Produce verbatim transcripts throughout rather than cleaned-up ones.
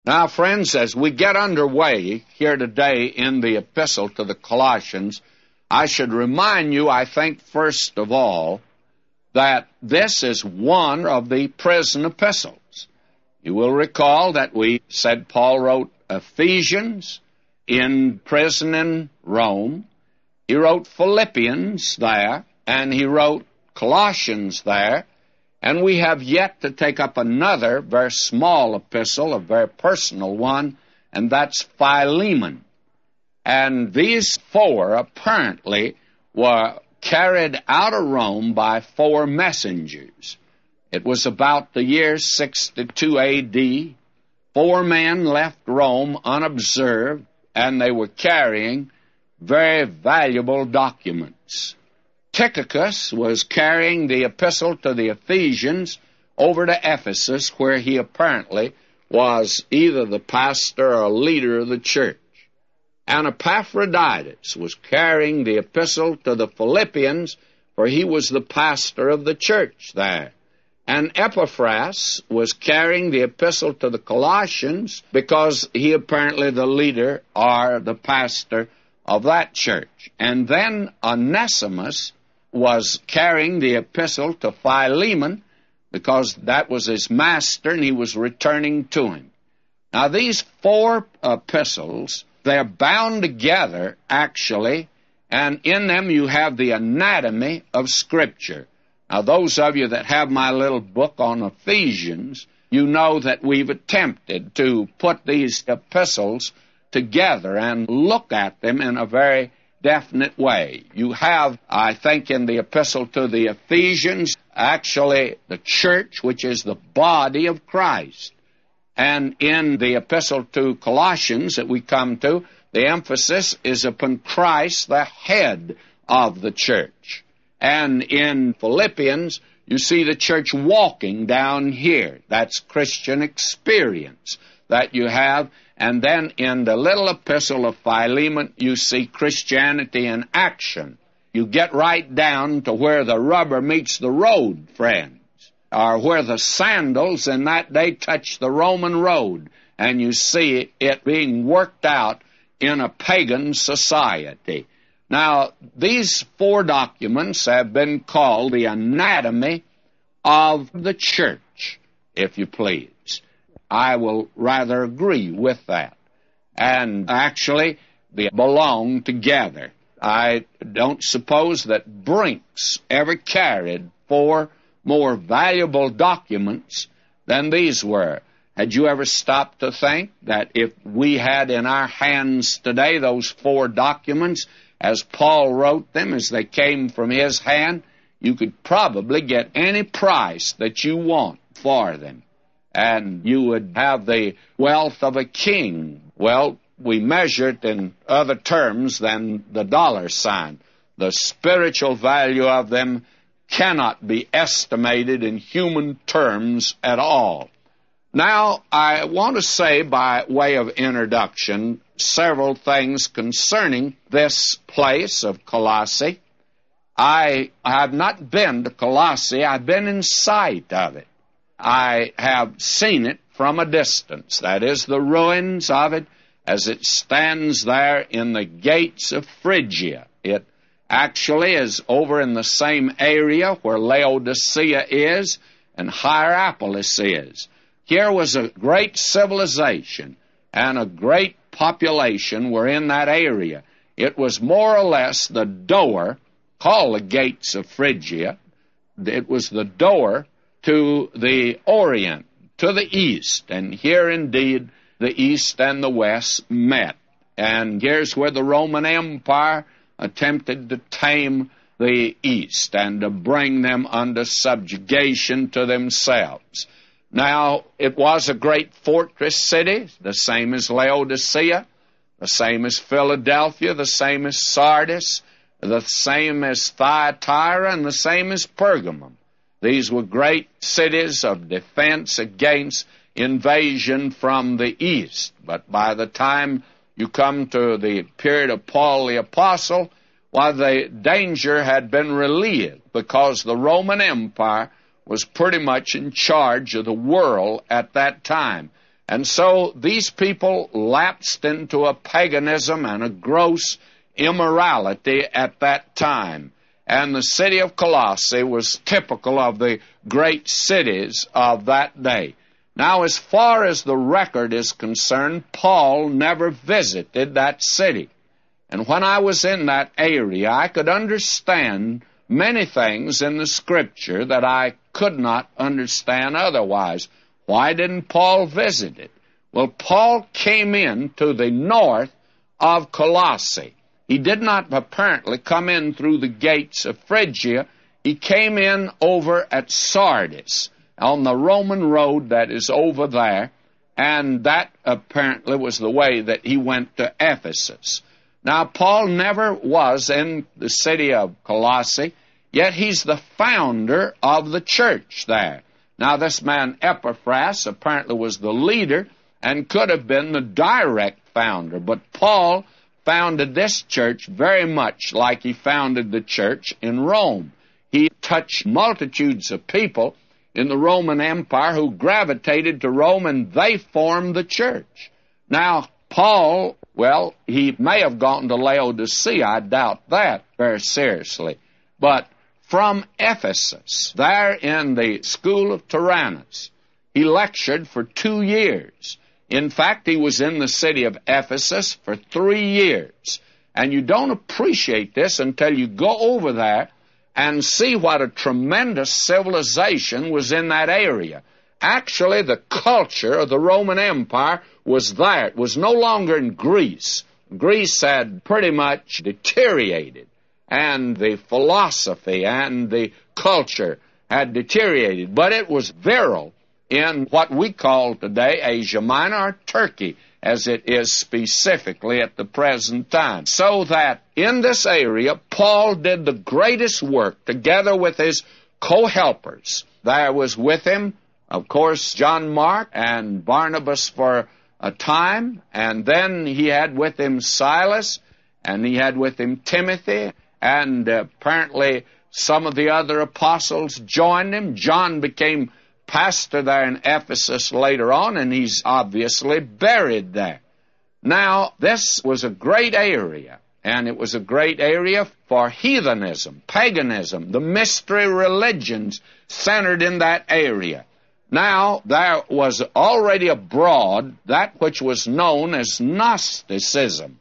Now, friends, as we get underway here today in the epistle to the Colossians, I should remind you, I think, first of all, that this is one of the prison epistles. You will recall that we said Paul wrote Ephesians in prison in Rome. He wrote Philippians there, and he wrote Colossians there. And we have yet to take up another very small epistle, a very personal one, and that's Philemon. And these four apparently were carried out of Rome by four messengers. It was about the year sixty-two A D. Four men left Rome unobserved, and they were carrying very valuable documents. Tychicus was carrying the epistle to the Ephesians over to Ephesus, where he apparently was either the pastor or leader of the church. And Epaphroditus was carrying the epistle to the Philippians, for he was the pastor of the church there. And Epaphras was carrying the epistle to the Colossians because he apparently the leader or the pastor of that church. And then Onesimus was carrying the epistle to Philemon because that was his master and he was returning to him. Now, these four epistles, they're bound together, actually, and in them you have the anatomy of Scripture. Now, those of you that have my little book on Ephesians, you know that we've attempted to put these epistles together and look at them in a very definite way. You have, I think, in the epistle to the Ephesians, actually the church, which is the body of Christ. And in the epistle to Colossians that we come to, the emphasis is upon Christ, the head of the church. And in Philippians, you see the church walking down here. That's Christian experience that you have. And then in the little epistle of Philemon, you see Christianity in action. You get right down to where the rubber meets the road, friends, or where the sandals in that day touched the Roman road, and you see it being worked out in a pagan society. Now, these four documents have been called the anatomy of the church, if you please. I will rather agree with that. And actually, they belong together. I don't suppose that Brinks ever carried four more valuable documents than these were. Had you ever stopped to think that if we had in our hands today those four documents, as Paul wrote them, as they came from his hand, you could probably get any price that you want for them. And you would have the wealth of a king. Well, we measure it in other terms than the dollar sign. The spiritual value of them cannot be estimated in human terms at all. Now, I want to say by way of introduction several things concerning this place of Colossae. I have not been to Colossae. I've been in sight of it. I have seen it from a distance. That is, the ruins of it as it stands there in the gates of Phrygia. It actually is over in the same area where Laodicea is and Hierapolis is. Here was a great civilization and a great population were in that area. It was more or less the door, called the gates of Phrygia. It was the door to the Orient, to the East. And here, indeed, the East and the West met. And here's where the Roman Empire attempted to tame the East and to bring them under subjugation to themselves. Now, it was a great fortress city, the same as Laodicea, the same as Philadelphia, the same as Sardis, the same as Thyatira, and the same as Pergamum. These were great cities of defense against invasion from the east. But by the time you come to the period of Paul the Apostle, why, the danger had been relieved because the Roman Empire was pretty much in charge of the world at that time. And so these people lapsed into a paganism and a gross immorality at that time. And the city of Colossae was typical of the great cities of that day. Now, as far as the record is concerned, Paul never visited that city. And when I was in that area, I could understand many things in the Scripture that I could not understand otherwise. Why didn't Paul visit it? Well, Paul came in to the north of Colossae. He did not apparently come in through the gates of Phrygia. He came in over at Sardis on the Roman road that is over there, and that apparently was the way that he went to Ephesus. Now, Paul never was in the city of Colossae, yet he's the founder of the church there. Now, this man Epaphras apparently was the leader and could have been the direct founder, but Paul founded this church very much like he founded the church in Rome. He touched multitudes of people in the Roman Empire who gravitated to Rome, and they formed the church. Now, Paul, well, he may have gone to Laodicea. I doubt that very seriously. But from Ephesus, there in the school of Tyrannus, he lectured for two years. In fact, he was in the city of Ephesus for three years. And you don't appreciate this until you go over there and see what a tremendous civilization was in that area. Actually, the culture of the Roman Empire was there. It was no longer in Greece. Greece had pretty much deteriorated, and the philosophy and the culture had deteriorated. But it was virile in what we call today Asia Minor, or Turkey, as it is specifically at the present time. So that in this area, Paul did the greatest work together with his co-helpers. There was with him, of course, John Mark and Barnabas for a time, and then he had with him Silas, and he had with him Timothy, and uh, apparently some of the other apostles joined him. John became pastor there in Ephesus later on, and he's obviously buried there. Now, this was a great area, and it was a great area for heathenism, paganism, the mystery religions centered in that area. Now, there was already abroad that which was known as Gnosticism,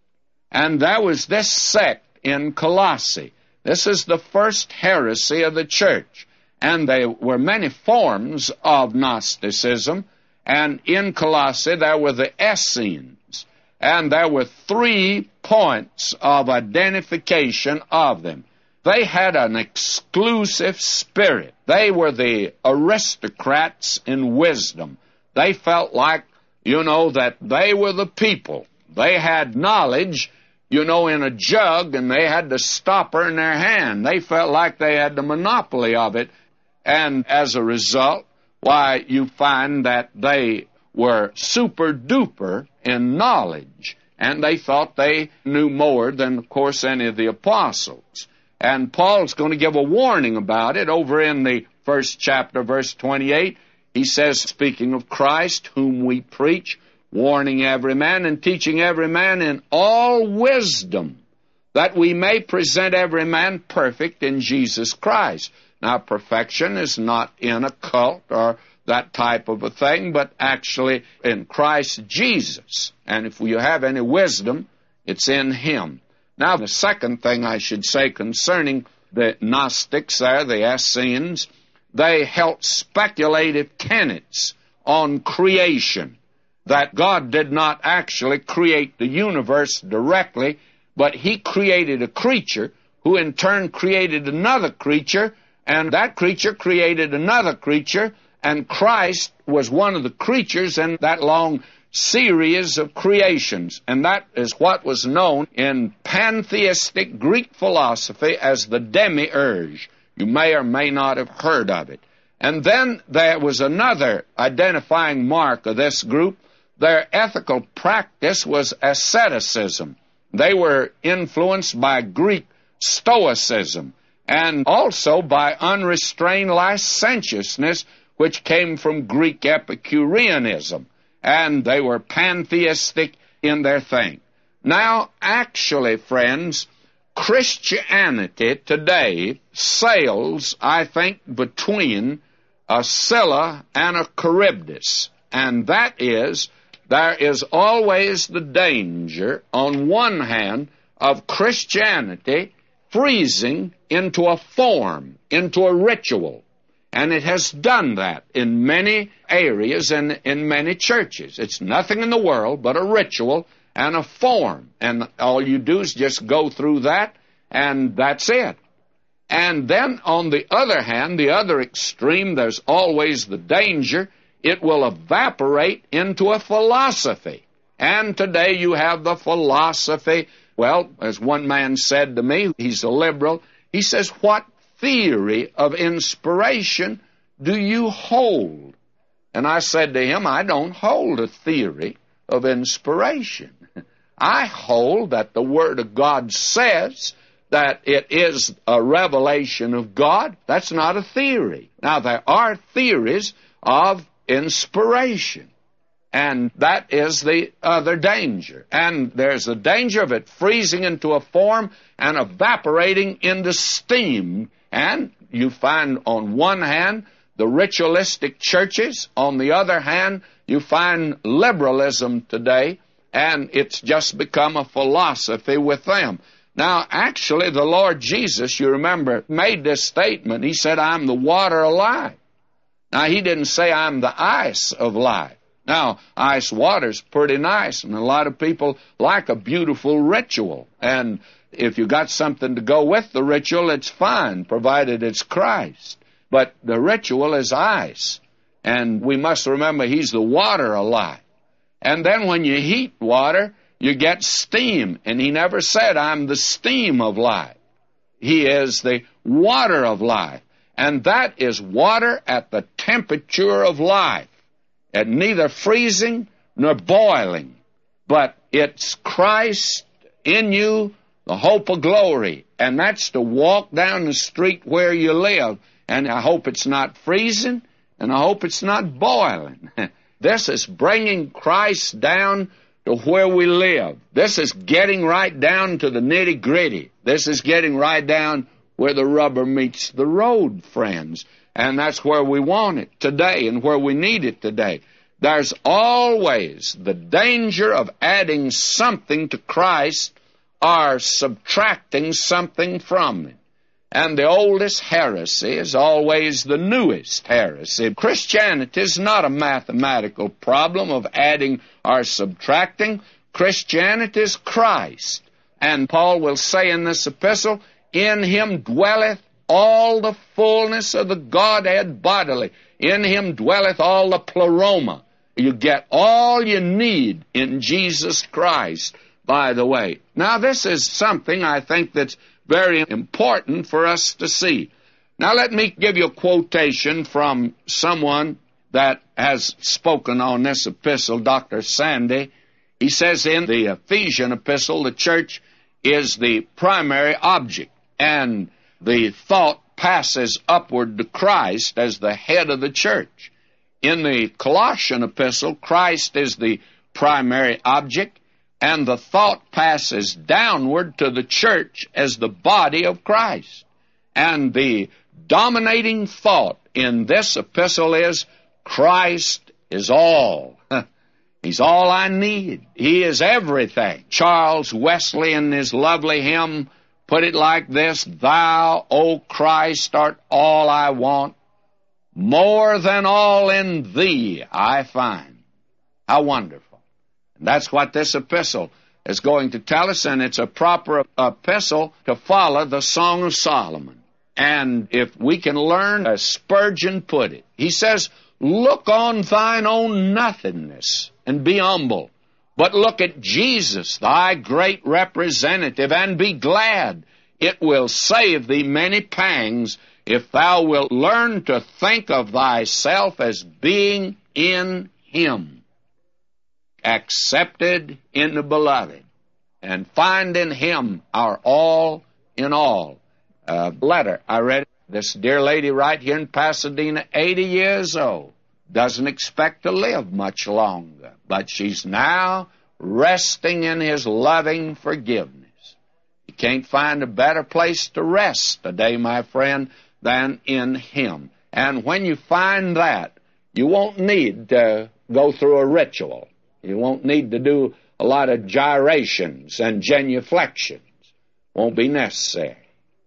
and there was this sect in Colossae. This is the first heresy of the church. And there were many forms of Gnosticism, and in Colossae there were the Essenes, and there were three points of identification of them. They had an exclusive spirit. They were the aristocrats in wisdom. They felt like, you know, that they were the people. They had knowledge, you know, in a jug, and they had the stopper in their hand. They felt like they had the monopoly of it. And as a result, why, you find that they were super-duper in knowledge, and they thought they knew more than, of course, any of the apostles. And Paul's going to give a warning about it over in the first chapter, verse twenty-eight. He says, speaking of Christ, whom we preach, warning every man and teaching every man in all wisdom, that we may present every man perfect in Jesus Christ. Now, perfection is not in a cult or that type of a thing, but actually in Christ Jesus. And if you have any wisdom, it's in Him. Now, the second thing I should say concerning the Gnostics there, the Essenes, they held speculative tenets on creation, that God did not actually create the universe directly, but He created a creature who in turn created another creature, and that creature created another creature, and Christ was one of the creatures in that long series of creations. And that is what was known in pantheistic Greek philosophy as the demiurge. You may or may not have heard of it. And then there was another identifying mark of this group. Their ethical practice was asceticism. They were influenced by Greek Stoicism, and also by unrestrained licentiousness, which came from Greek Epicureanism. and they were pantheistic in their thing. Now, actually, friends, Christianity today sails, I think, between a Scylla and a Charybdis, and that is, there is always the danger, on one hand, of Christianity freezing into a form, into a ritual. And it has done that in many areas and in many churches. It's nothing in the world but a ritual and a form. And all you do is just go through that, and that's it. And then, on the other hand, the other extreme, there's always the danger, it will evaporate into a philosophy. And today you have the philosophy, well, as one man said to me, he's a liberal, he says, what theory of inspiration do you hold? And I said to him, I don't hold a theory of inspiration. I hold that the Word of God says that it is a revelation of God. That's not a theory. Now, there are theories of inspiration, and that is the other danger. And there's the danger of it freezing into a form and evaporating into steam. And you find, on one hand, the ritualistic churches. On the other hand, you find liberalism today, and it's just become a philosophy with them. Now, actually, the Lord Jesus, you remember, made this statement. He said, I'm the water of life. Now, he didn't say I'm the ice of life. Now, ice water's pretty nice, and a lot of people like a beautiful ritual. And if you got something to go with the ritual, it's fine, provided it's Christ. But the ritual is ice, and we must remember he's the water of life. And then when you heat water, you get steam, and he never said, I'm the steam of life. He is the water of life, and that is water at the temperature of life, at neither freezing nor boiling, but it's Christ in you, the hope of glory, and that's to walk down the street where you live, and I hope it's not freezing, and I hope it's not boiling. This is bringing Christ down to where we live. This is getting right down to the nitty-gritty. This is getting right down where the rubber meets the road, friends. And that's where we want it today and where we need it today. There's always the danger of adding something to Christ or subtracting something from it. And the oldest heresy is always the newest heresy. Christianity is not a mathematical problem of adding or subtracting. Christianity is Christ. And Paul will say in this epistle, in him dwelleth all the fullness of the Godhead bodily. In him dwelleth all the pleroma. You get all you need in Jesus Christ, by the way. Now, this is something I think that's very important for us to see. Now, let me give you a quotation from someone that has spoken on this epistle, Doctor Sandy. He says in the Ephesian epistle, the church is the primary object, and the thought passes upward to Christ as the head of the church. In the Colossian epistle, Christ is the primary object, and the thought passes downward to the church as the body of Christ. And the dominating thought in this epistle is, Christ is all. He's all I need. He is everything. Charles Wesley, in his lovely hymn, put it like this, Thou, O Christ, art all I want. More than all in Thee I find. How wonderful. And that's what this epistle is going to tell us, and it's a proper epistle to follow the Song of Solomon. And if we can learn, as Spurgeon put it, he says, look on thine own nothingness and be humble, but look at Jesus, thy great representative, and be glad. It will save thee many pangs if thou wilt learn to think of thyself as being in Him, accepted in the Beloved, and find in Him our all in all. A letter I read, this dear lady right here in Pasadena, eighty years old, doesn't expect to live much longer, but she's now resting in His loving forgiveness. You can't find a better place to rest today, my friend, than in Him. And when you find that, you won't need to go through a ritual. You won't need to do a lot of gyrations and genuflections. Won't be necessary.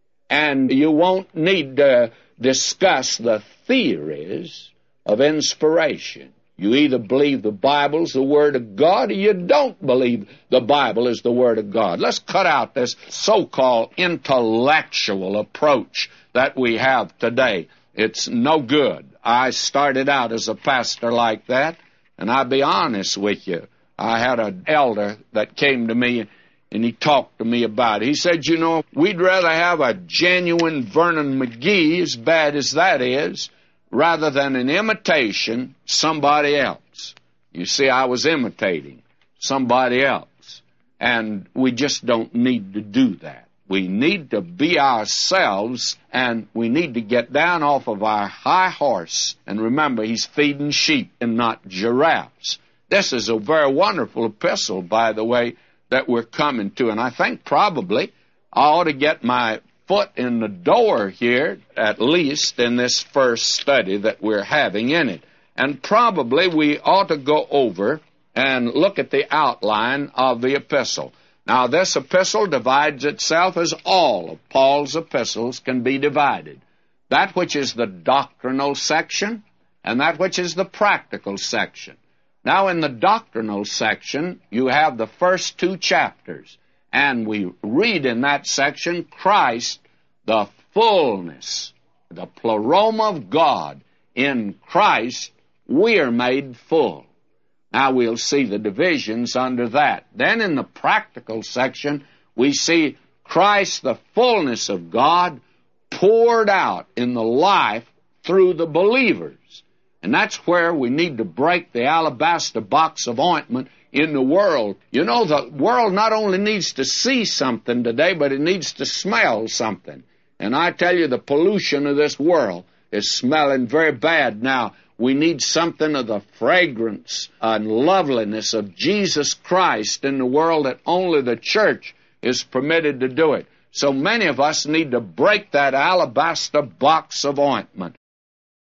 And you won't need to discuss the theories of inspiration. You either believe the Bible's the Word of God or you don't believe the Bible is the Word of God. Let's cut out this so-called intellectual approach that we have today. It's no good. I started out as a pastor like that, and I'll be honest with you. I had an elder that came to me, and he talked to me about it. He said, you know, we'd rather have a genuine Vernon McGee, as bad as that is, rather than an imitation somebody else. You see, I was imitating somebody else, and we just don't need to do that. We need to be ourselves, and we need to get down off of our high horse. And remember, he's feeding sheep and not giraffes. This is a very wonderful epistle, by the way, that we're coming to. And I think probably I ought to get my foot in the door here, at least in this first study that we're having in it. And probably we ought to go over and look at the outline of the epistle. Now, this epistle divides itself as all of Paul's epistles can be divided. That which is the doctrinal section and that which is the practical section. Now, in the doctrinal section, you have the first two chapters, and we read in that section, Christ, the fullness, the pleroma of God. In Christ, we are made full. Now we'll see the divisions under that. Then in the practical section, we see Christ, the fullness of God, poured out in the life through the believers. And that's where we need to break the alabaster box of ointment in the world. You know, the world not only needs to see something today, but it needs to smell something. And I tell you, the pollution of this world is smelling very bad now. We need something of the fragrance and loveliness of Jesus Christ in the world that only the church is permitted to do it. So many of us need to break that alabaster box of ointment.